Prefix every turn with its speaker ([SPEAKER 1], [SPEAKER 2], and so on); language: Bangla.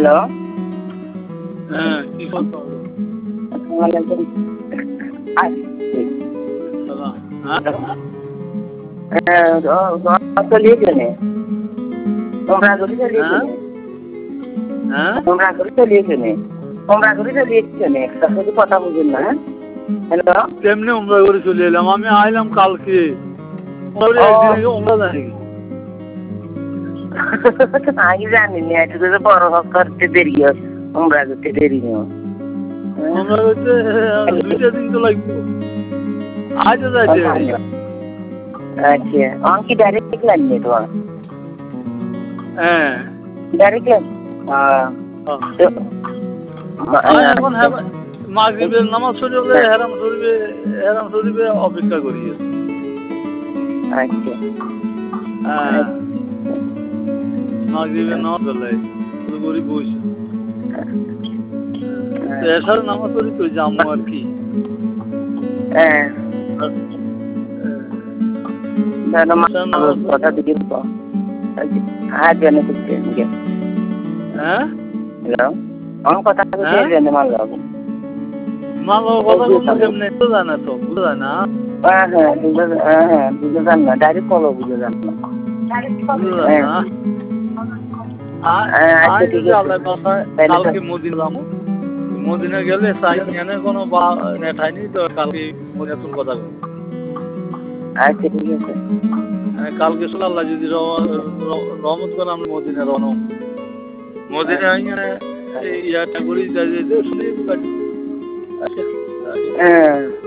[SPEAKER 1] হ্যালো।
[SPEAKER 2] হ্যাঁ, কি কথা হলো? সালাম।
[SPEAKER 1] চলিয়েছেনে তোমরা করে
[SPEAKER 2] হ্যাঁ?
[SPEAKER 1] চলিয়েছেনে
[SPEAKER 2] হ্যাঁ?
[SPEAKER 1] তোমরা করে চলিয়েছেনে তোমরা করে চলিয়েছেনে একটা শুধু কথা বুঝুন না। হ্যালো।
[SPEAKER 2] কেমনে উমরা করে চলে এলাম? আমি আইলাম কালকে। একদিন আগে উমরা জানি।
[SPEAKER 1] আমি জানিনি একটু করে বড় করতে দেরি হয় তোমরা করতে দেরি হয়।
[SPEAKER 2] উমরা করতে 2টা দিন তো লাগবে। আজও যাইতে পারি।
[SPEAKER 1] আচ্ছা আমি কি ডাইরেক্ট লাইন নেই তোমার?
[SPEAKER 2] হ্যাঁ।
[SPEAKER 1] Direct line?
[SPEAKER 2] এখন মাগরিবের নামাজ শরীফে হেরাম শরীফে অপেক্ষা করি।
[SPEAKER 1] আচ্ছা।
[SPEAKER 2] হ্যাঁ। মাগরিবের নামাজ বেলায় গরিব বসে। এসার নামাজ পড়ি তো যাবো আর কি।
[SPEAKER 1] হ্যাঁ। কথা দিকে হ্যাঁ জানে করতে
[SPEAKER 2] হ্যাঁ?
[SPEAKER 1] হ্যালো আমার কথা জানে মালবাবু
[SPEAKER 2] মালো কথা বলতে কেমনে তো জানা তো বুঝা যায় না।
[SPEAKER 1] হ্যাঁ বুঝে যান না ডাইরেক্ট কল বুঝে যান না। আচ্ছা ঠিক আছে
[SPEAKER 2] কালকে মদিনা গেলে সাইনে কোনো নেঠাইনি তো কালকে মদিনাতুন কথা বলবো।
[SPEAKER 1] আচ্ছা ঠিক আছে
[SPEAKER 2] কালকে আল্লাহ যদি রহমত করে আমরা মদিনা রওনা মদিনা ইয়াটা করি শুনে